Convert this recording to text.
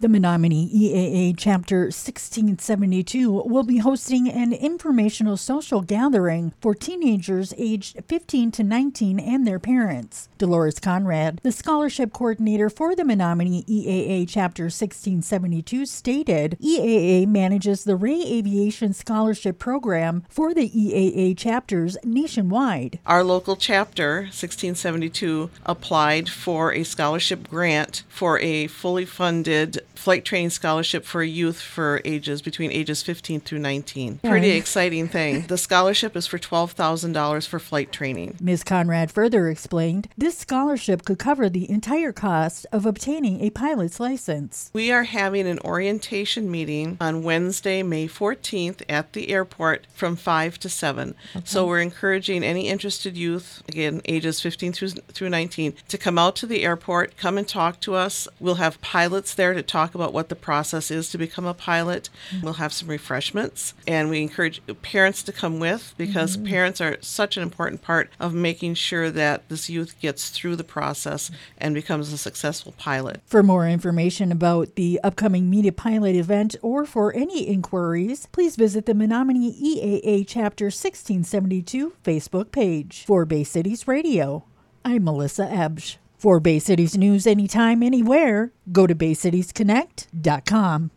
The Menominee EAA Chapter 1672 will be hosting an informational social gathering for teenagers aged 15 to 19 and their parents. Dolores Conrad, the scholarship coordinator for the Menominee EAA Chapter 1672, stated EAA manages the Ray Aviation Scholarship Program for the EAA chapters nationwide. Our local chapter, 1672, applied for a scholarship grant for a fully funded flight training scholarship for youth for between ages 15 through 19. Pretty exciting thing. The scholarship is for $12,000 for flight training. Ms. Conrad further explained this scholarship could cover the entire cost of obtaining a pilot's license. We are having an orientation meeting on Wednesday, May 14th at the airport from 5 to 7. Okay. So we're encouraging any interested youth, again, ages 15 through 19, to come out to the airport, come and talk to us. We'll have pilots there to talk about what the process is to become a pilot. We'll have some refreshments, and we encourage parents to come with, because parents are such an important part of making sure that this youth gets through the process and becomes a successful pilot. For more information about the upcoming Meet a Pilot event or for any inquiries, please visit the Menominee EAA Chapter 1672 Facebook page. For Bay Cities Radio, I'm Melissa Ebsch. For Bay Cities News anytime, anywhere, go to BayCitiesConnect.com.